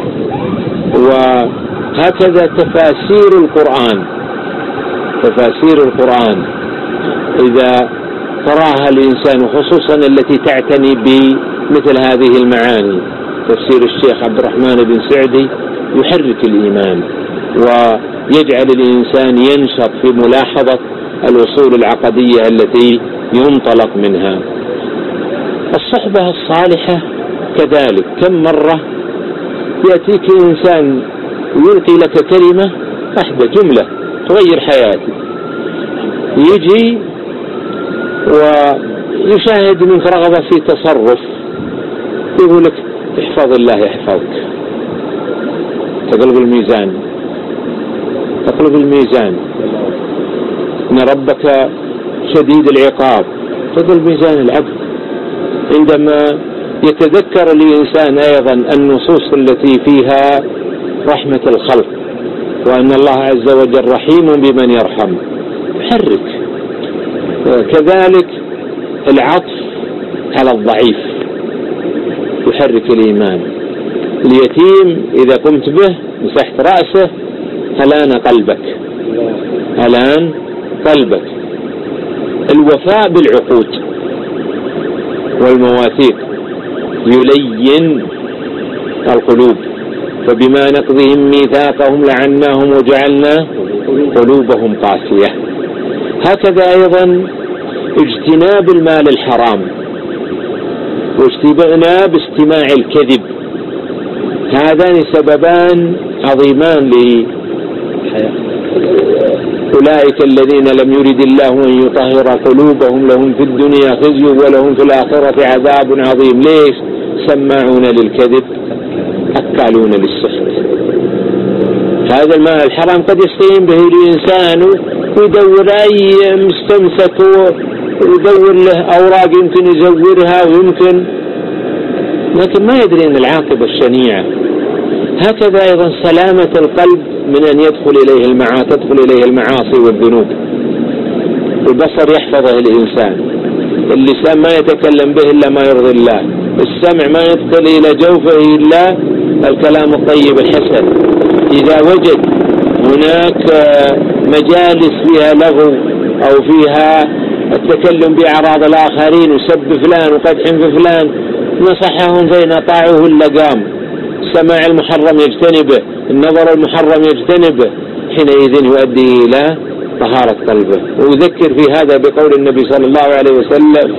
وهكذا تفاسير القرآن، تفاسير القرآن إذا قرأها الإنسان خصوصا التي تعتني بمثل هذه المعاني، تفسير الشيخ عبد الرحمن بن سعدي يحرك الإيمان ويجعل الإنسان ينشط في ملاحظة الأصول العقدية التي ينطلق منها. الصحبة الصالحة كذلك، كم مرة يأتيك إنسان ويلقي لك كلمة واحدة جملة تغير حياتك، يجي ويشاهد منك رغبة في تصرف يقول لك احفظ الله يحفظك، تقلب الميزان، تقلب الميزان، إن ربك شديد العقاب، تقلب ميزان العبد. عندما يتذكر الإنسان أيضا النصوص التي فيها رحمة الخلق وأن الله عز وجل رحيم بمن يرحم يحرك. كذلك العطف على الضعيف يحرك الإيمان. اليتيم إذا قمت به مسحت رأسه هلان قلبك، هلان قلبك. الوفاء بالعقود والمواثيق يلين القلوب، فبما نقضهم ميثاقهم لعناهم وجعلنا قلوبهم قاسية. هكذا أيضا اجتناب المال الحرام واجتناب استماع الكذب، هذان سببان عظيمان لأولئك الذين لم يرد الله أن يطهر قلوبهم لهم في الدنيا خزي ولهم في الآخرة عذاب عظيم. ليش؟ سماعون للكذب أكالون للسحت. هذا المال الحرام قد يستهين به الإنسان ويدور أي مستمسك ويدور له أوراق يمكن يزورها ويمكن، لكن ما يدري أن العاقبة الشنيعة. هكذا أيضا سلامة القلب من أن يدخل إليه المعاصي، تدخل إليه المعاصي والذنوب. البصر يحفظه الإنسان، اللسان ما يتكلم به إلا ما يرضي الله، السمع ما يدخل إلى جوفه إلا الكلام الطيب الحسن. إذا وجد هناك مجالس فيها لغو أو فيها التكلم بأعراض الآخرين وسب فلان وقدح في فلان نصحهم فإن أطاعوه اللقام. السماع المحرم يجتنبه، النظر المحرم يجتنبه، حينئذ يؤدي إلى طهارة قلبه. وأذكر في هذا بقول النبي صلى الله عليه وسلم: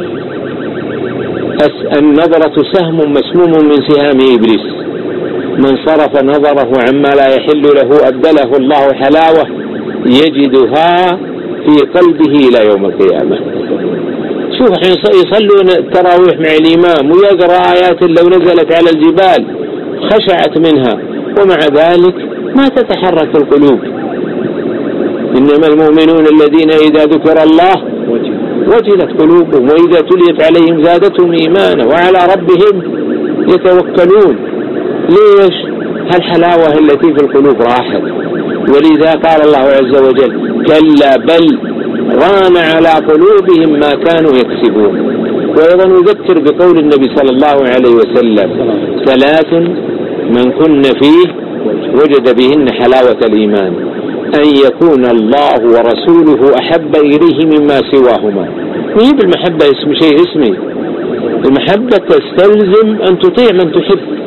النظرة سهم مسموم من سهام إبليس، من صرف نظره عما لا يحل له أبدله الله حلاوة يجدها في قلبه إلى يوم القيامة. شوف يصلون التراويح مع الإمام ويقرأ آيات لو نزلت على الجبال خشعت منها، ومع ذلك ما تتحرك القلوب. إنما المؤمنون الذين إذا ذكر الله وجلت قلوبهم وإذا تليت عليهم زادتهم إيمانا وعلى ربهم يتوكلون. ليش؟ هالحلاوة التي في القلوب راحت. ولذا قال الله عز وجل: كلا بل ران على قلوبهم ما كانوا يكسبون. وأيضا نذكر بقول النبي صلى الله عليه وسلم: ثلاث من كن فيه وجد بهن حلاوة الإيمان، أن يكون الله ورسوله أحب إليه مما سواهما. وهي بالمحبة اسم شيء اسمي، المحبة تستلزم أن تطيع من تحب.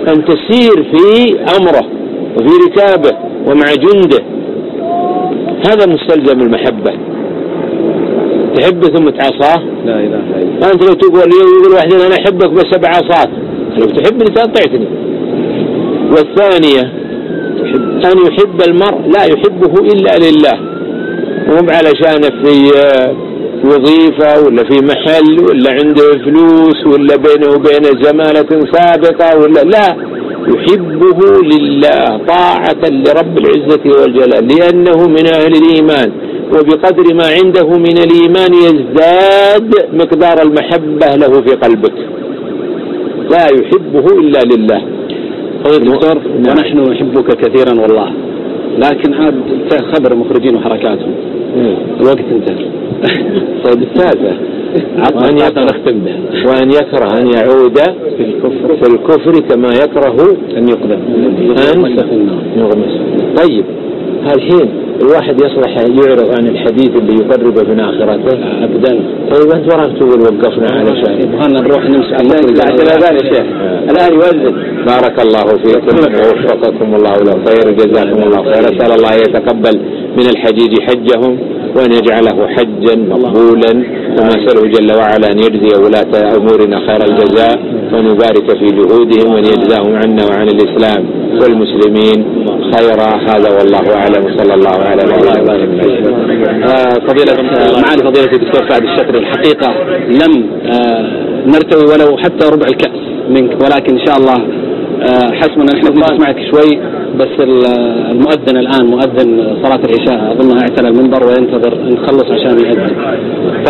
أن تسير في أمره وفي ركابه ومع جنده. هذا مستلزم المحبة. تحبه ثم تعصاه؟ لا إله إلا الله. أنت لو تقول يقول واحد أنا أحبك بسبع عصات، لو تحبني تطيعتني. والثانية أن يحب المرء لا يحبه إلا لله، مو علشان في وظيفة ولا في محل ولا عنده فلوس ولا بينه وبين زمالة سابقة ولا لا، يحبه لله طاعة لرب العزة والجلال، لأنه من أهل الإيمان، وبقدر ما عنده من الإيمان يزداد مقدار المحبة له في قلبك. لا يحبه إلا لله. دكتور ونحن نحبك كثيرا والله، لكن عاد خبر المخرجين وحركاتهم. الوقت انتهى. طيب الثالثة وأن يكره, وأن يكره أن يعود في الكفر, في الكفر كما يكره أن يقدم أن يغمس. طيب هالحين الواحد يصلح يعرض عن الحديث اللي يقرب من آخرته أبدا. طيب أنت وراك تقول وقفنا على شيء، هنا نروح نمسك بعد الأذان يا شيخ. الآن يوزن. بارك الله فيكم ووفقكم الله له خير، جزاكم الله خير. أسأل الله يتقبل من الحجيج حجهم وأن يجعله حجا مقبولا، ونسأله جل وعلا أن يجزي ولاة أمورنا خير الجزاء، وأن يبارك في جهودهم، وأن يجزاهم عنا وعن الإسلام والمسلمين خيرا. هذا والله أعلم، صلى الله على نبينا محمد. فضيلة معالي فضيلة الدكتور سعد الشكري، الحقيقة لم نرتوي ولو حتى ربع الكأس منك، ولكن إن شاء الله حسبنا نحن نسمعك شوي. بس المؤذن الآن مؤذن صلاة العشاء أظنها اعتلى المنبر وينتظر نخلص عشان يؤذن. ف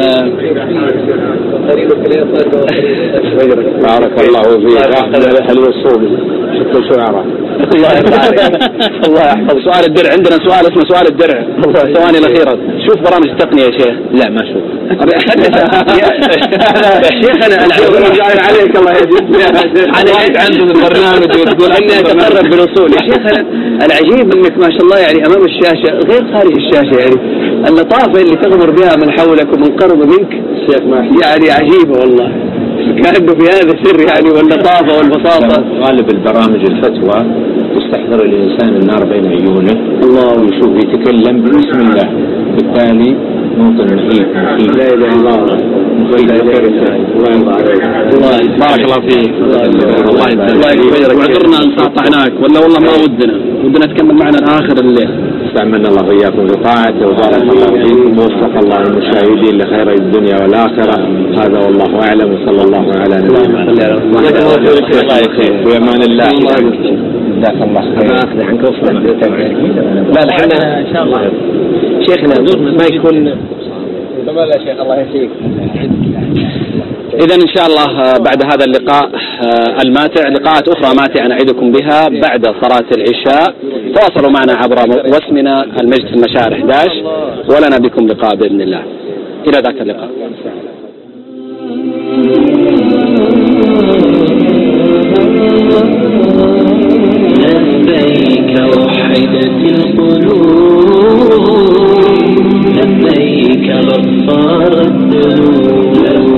بارك الله فيك. أحمد الوصول شكل شعراء. الله الله يحفظ. سؤال الدرع عندنا سؤال اسمه سؤال الدرع. ثواني الأخيرة. شوف برامج التقنية يا شيخ؟ لا ما شوف. شيخنا العجيب عليك الله يجزيك. أنا عندهم البرنامج وتقول أني أتقرب بالوصول. يا شيخنا العجيب انك ما شاء الله يعني امام الشاشة غير خارج الشاشة، يعني اللطافة اللي تغمر بها من حولك ومن قرب منك يعني عجيبة والله، كأنه في هذا سر يعني، واللطافة والبساطة. غالب البرامج الفتوى تستحضر الإنسان النار بين عيونه، الله ويشوف يتكلم بسم الله، بالتالي موطن مخيف مخيف. لا إله إلا الله. الله بارك الله فيك. الله يبارك. وعذرنا ان قاطعناك، ولا والله ما ودنا ودنا تكمل معنا اخر الليل. استعملنا الله وإياكم في طاعته، وبارك الله فيكم، ووفق الله المشاهدين لخير الدنيا والآخرة. هذا والله أعلم، وصلى الله على نبينا محمد. الله يخير ويمان الله. جزاك الله خير. أخذ عنك وصلة. لا احنا إن شاء الله شيخنا ما يكون تمام يا شيخ. الله يحييك. إذن إن شاء الله بعد هذا اللقاء الماتع لقاءات أخرى ماتعة نعيدكم بها بعد صلاة العشاء. تواصلوا معنا عبر واسمنا المجد في المشاعر إحدى عشر، ولنا بكم لقاء بإذن الله. إلى ذاك اللقاء. لبيك وحدت القلوب، لبيك غفار الذنوب،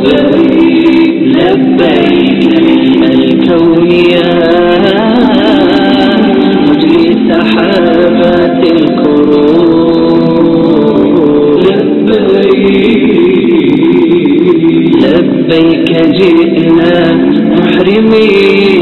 لبيك ملء الكون يا مجري سحابات الكروب، لبيك لبيك جئنا محرمين